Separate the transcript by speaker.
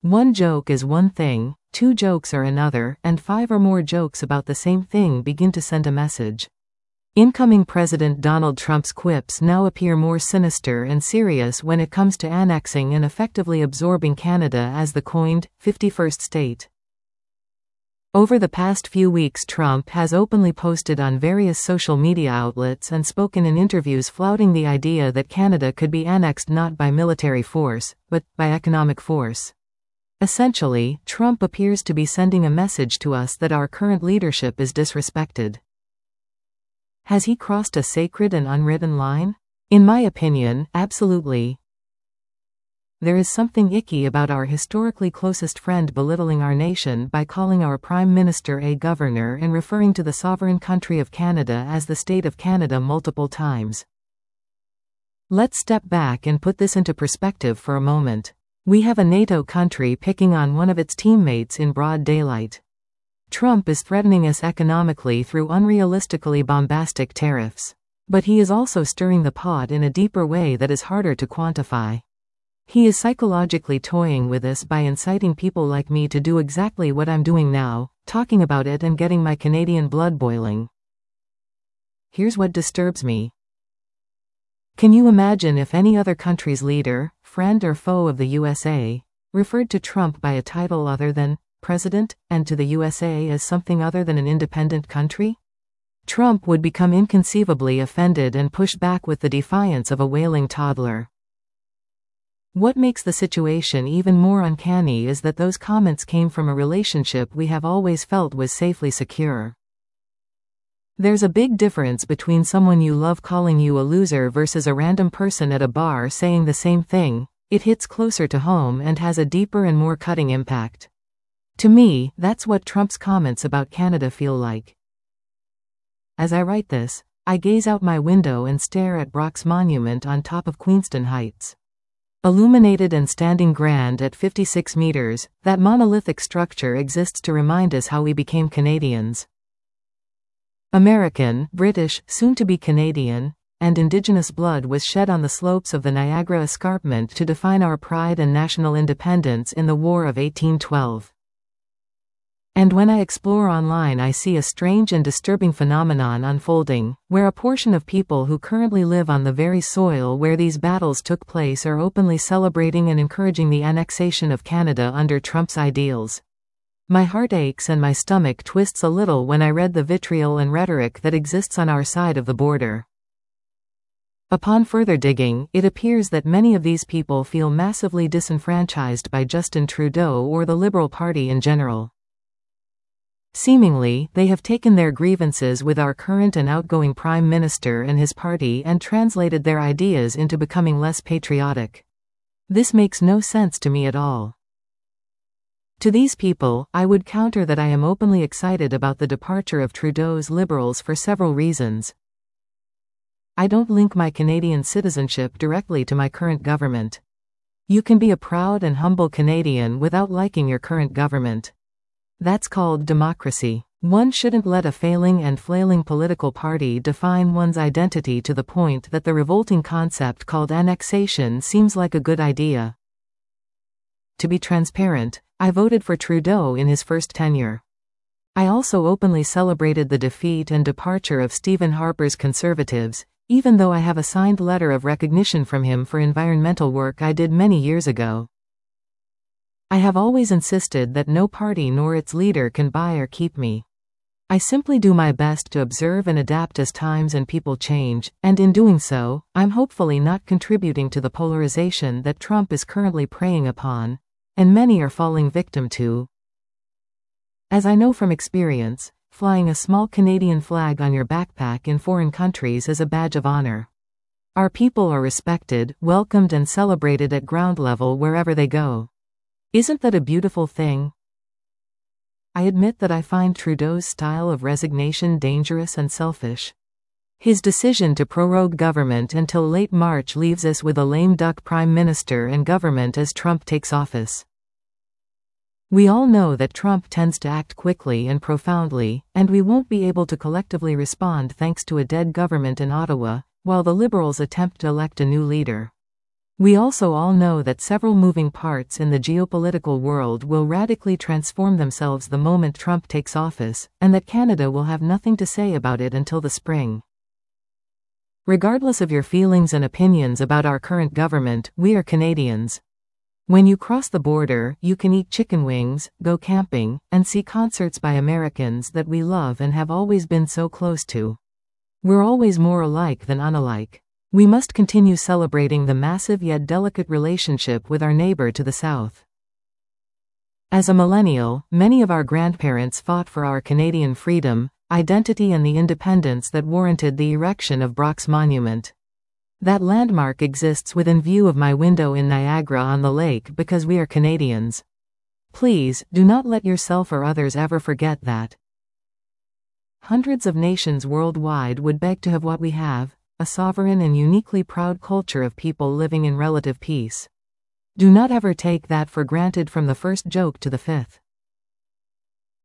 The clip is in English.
Speaker 1: One joke is one thing, two jokes are another, and five or more jokes about the same thing begin to send a message. Incoming President Donald Trump's quips now appear more sinister and serious when it comes to annexing and effectively absorbing Canada as the coined 51st state. Over the past few weeks, Trump has openly posted on various social media outlets and spoken in interviews flouting the idea that Canada could be annexed not by military force, but by economic force. Essentially, Trump appears to be sending a message to us that our current leadership is disrespected. Has he crossed a sacred and unwritten line? In my opinion, absolutely. There is something icky about our historically closest friend belittling our nation by calling our Prime Minister a governor and referring to the sovereign country of Canada as the State of Canada multiple times. Let's step back and put this into perspective for a moment. We have a NATO country picking on one of its teammates in broad daylight. Trump is threatening us economically through unrealistically bombastic tariffs. But he is also stirring the pot in a deeper way that is harder to quantify. He is psychologically toying with us by inciting people like me to do exactly what I'm doing now, talking about it and getting my Canadian blood boiling. Here's what disturbs me. Can you imagine if any other country's leader, friend or foe of the USA, referred to Trump by a title other than President, and to the USA as something other than an independent country? Trump would become inconceivably offended and push back with the defiance of a wailing toddler. What makes the situation even more uncanny is that those comments came from a relationship we have always felt was safely secure. There's a big difference between someone you love calling you a loser versus a random person at a bar saying the same thing. It hits closer to home and has a deeper and more cutting impact. To me, that's what Trump's comments about Canada feel like. As I write this, I gaze out my window and stare at Brock's Monument on top of Queenston Heights. Illuminated and standing grand at 56 meters, that monolithic structure exists to remind us how we became Canadians. American, British, soon-to-be Canadian, and Indigenous blood was shed on the slopes of the Niagara Escarpment to define our pride and national independence in the War of 1812. And when I explore online, I see a strange and disturbing phenomenon unfolding, where a portion of people who currently live on the very soil where these battles took place are openly celebrating and encouraging the annexation of Canada under Trump's ideals. My heart aches and my stomach twists a little when I read the vitriol and rhetoric that exists on our side of the border. Upon further digging, it appears that many of these people feel massively disenfranchised by Justin Trudeau or the Liberal Party in general. Seemingly, they have taken their grievances with our current and outgoing Prime Minister and his party and translated their ideas into becoming less patriotic. This makes no sense to me at all. To these people, I would counter that I am openly excited about the departure of Trudeau's Liberals for several reasons. I don't link my Canadian citizenship directly to my current government. You can be a proud and humble Canadian without liking your current government. That's called democracy. One shouldn't let a failing and flailing political party define one's identity to the point that the revolting concept called annexation seems like a good idea. To be transparent, I voted for Trudeau in his first tenure. I also openly celebrated the defeat and departure of Stephen Harper's Conservatives, even though I have a signed letter of recognition from him for environmental work I did many years ago. I have always insisted that no party nor its leader can buy or keep me. I simply do my best to observe and adapt as times and people change, and in doing so, I'm hopefully not contributing to the polarization that Trump is currently preying upon, and many are falling victim to. As I know from experience, flying a small Canadian flag on your backpack in foreign countries is a badge of honor. Our people are respected, welcomed and celebrated at ground level wherever they go. Isn't that a beautiful thing? I admit that I find Trudeau's style of resignation dangerous and selfish. His decision to prorogue government until late March leaves us with a lame duck Prime Minister and government as Trump takes office. We all know that Trump tends to act quickly and profoundly, and we won't be able to collectively respond thanks to a dead government in Ottawa, while the Liberals attempt to elect a new leader. We also all know that several moving parts in the geopolitical world will radically transform themselves the moment Trump takes office, and that Canada will have nothing to say about it until the spring. Regardless of your feelings and opinions about our current government, we are Canadians. When you cross the border, you can eat chicken wings, go camping, and see concerts by Americans that we love and have always been so close to. We're always more alike than unalike. We must continue celebrating the massive yet delicate relationship with our neighbor to the south. As a millennial, many of our grandparents fought for our Canadian freedom, identity and the independence that warranted the erection of Brock's Monument. That landmark exists within view of my window in Niagara-on-the-Lake because we are Canadians. Please, do not let yourself or others ever forget that. Hundreds of nations worldwide would beg to have what we have, a sovereign and uniquely proud culture of people living in relative peace. Do not ever take that for granted from the first joke to the fifth.